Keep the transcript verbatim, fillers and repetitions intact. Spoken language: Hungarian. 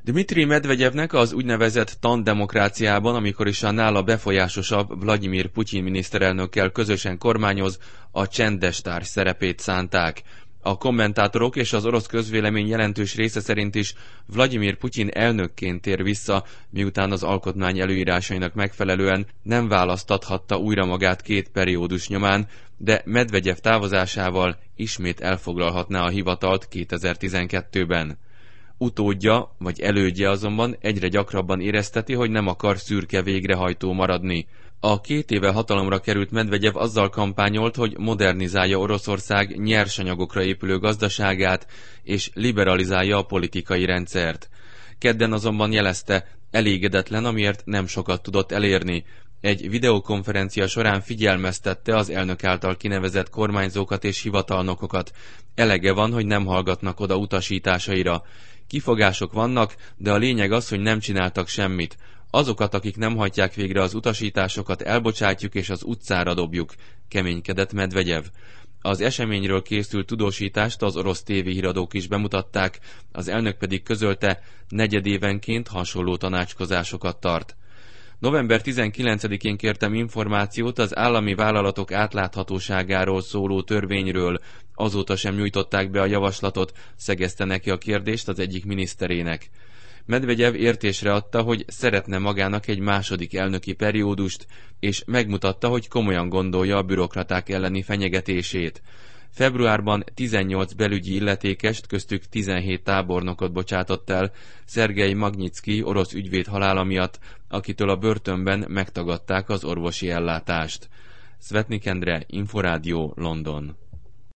Dmitri Medvegyevnek az úgynevezett tandemokráciában, amikor is a nála befolyásosabb Vlagyimir Putyin miniszterelnökkel közösen kormányoz, a csendes társ szerepét szánták. A kommentátorok és az orosz közvélemény jelentős része szerint is Vlagyimir Putyin elnökként tér vissza, miután az alkotmány előírásainak megfelelően nem választathatta újra magát két periódus nyomán, de Medvegyev távozásával ismét elfoglalhatná a hivatalt kétezer-tizenkettőben. Utódja vagy elődje azonban egyre gyakrabban érezteti, hogy nem akar szürke végrehajtó maradni. A két éve hatalomra került Medvegyev azzal kampányolt, hogy modernizálja Oroszország nyersanyagokra épülő gazdaságát és liberalizálja a politikai rendszert. Kedden azonban jelezte, elégedetlen, amiért nem sokat tudott elérni. Egy videokonferencia során figyelmeztette az elnök által kinevezett kormányzókat és hivatalnokokat. Elege van, hogy nem hallgatnak oda utasításaira. Kifogások vannak, de a lényeg az, hogy nem csináltak semmit. Azokat, akik nem hajtják végre az utasításokat, elbocsátjuk és az utcára dobjuk, keménykedett Medvegyev. Az eseményről készült tudósítást az orosz tévéhíradók is bemutatták, az elnök pedig közölte, negyedévenként hasonló tanácskozásokat tart. november tizenkilencedikén kértem információt az állami vállalatok átláthatóságáról szóló törvényről, azóta sem nyújtották be a javaslatot, szegezte neki a kérdést az egyik miniszterének. Medvegyev értésre adta, hogy szeretne magának egy második elnöki periódust, és megmutatta, hogy komolyan gondolja a bürokraták elleni fenyegetését. Februárban tizennyolc belügyi illetékest, köztük tizenhét tábornokot bocsátott el Szergej Magnyicki orosz ügyvéd halála miatt, akitől a börtönben megtagadták az orvosi ellátást. Szvetnik Endre, Inforádió, London.